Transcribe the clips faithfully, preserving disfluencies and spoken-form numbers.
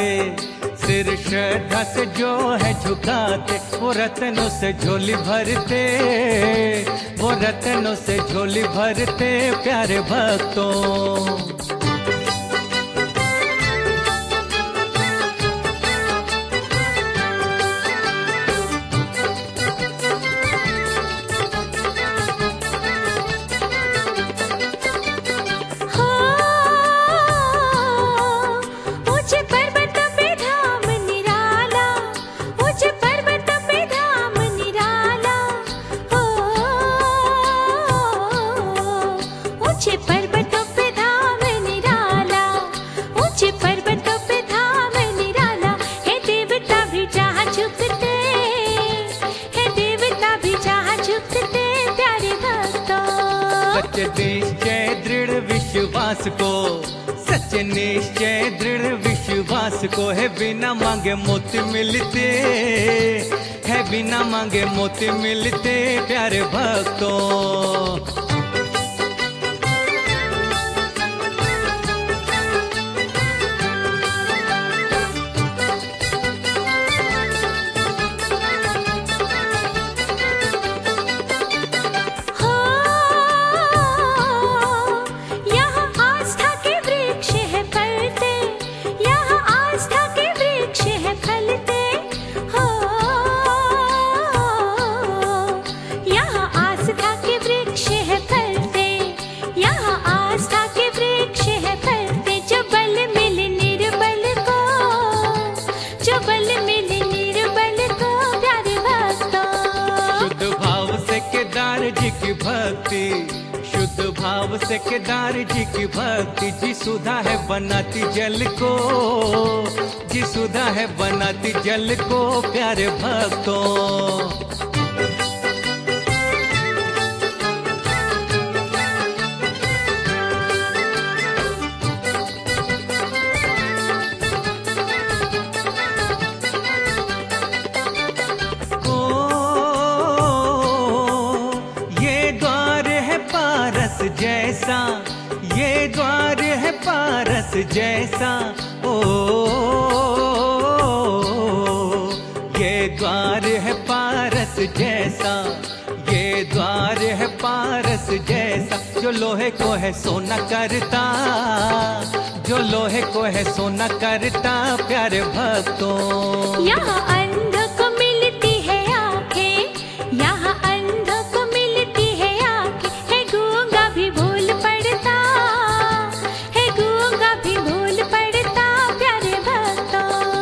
सिर श्रद्धा से जो है झुकाते, वो रत्नों से झोली भरते, वो रत्नों से झोली भरते प्यारे भक्तों। निश्चय दृढ़ विश्वास को, सच्चे निश्चय दृढ़ विश्वास को, है बिना मांगे मोती मिलते, है बिना मांगे मोती मिलते प्यारे भक्तों। जी की भक्ति, शुद्ध भाव से केदार जी की भक्ति, जी सुधा है बनाती जल को, जी सुधा है बनाती जल को प्यारे भक्तों। जैसा ये द्वार है पारस जैसा, ओ, ये द्वार है पारस जैसा, ये द्वार है पारस जैसा, जो लोहे को है सोना करता, जो लोहे को है सोना करता प्यारे भक्तों। यहाँ अंध को मिलती है आंखें, यहाँ अंध को मिलती है आंखें, है गूंगा भी भूल पड़ता, है गूंगा भी भूल पड़ता प्यारे भक्तों।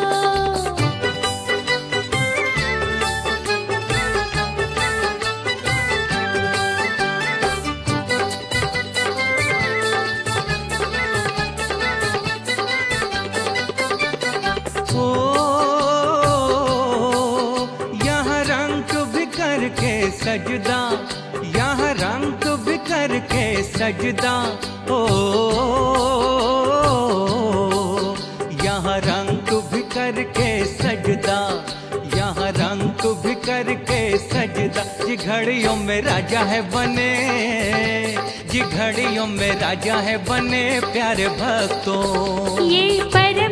सजदा यहाँ रंग बिखर के सजदा, ओ यहाँ रंग बिखर के सजदा, यहाँ रंग बिखर के सजदा, जी घड़ियों में राजा है बने, जी घड़ियों में राजा है बने प्यारे भक्तों। ये पर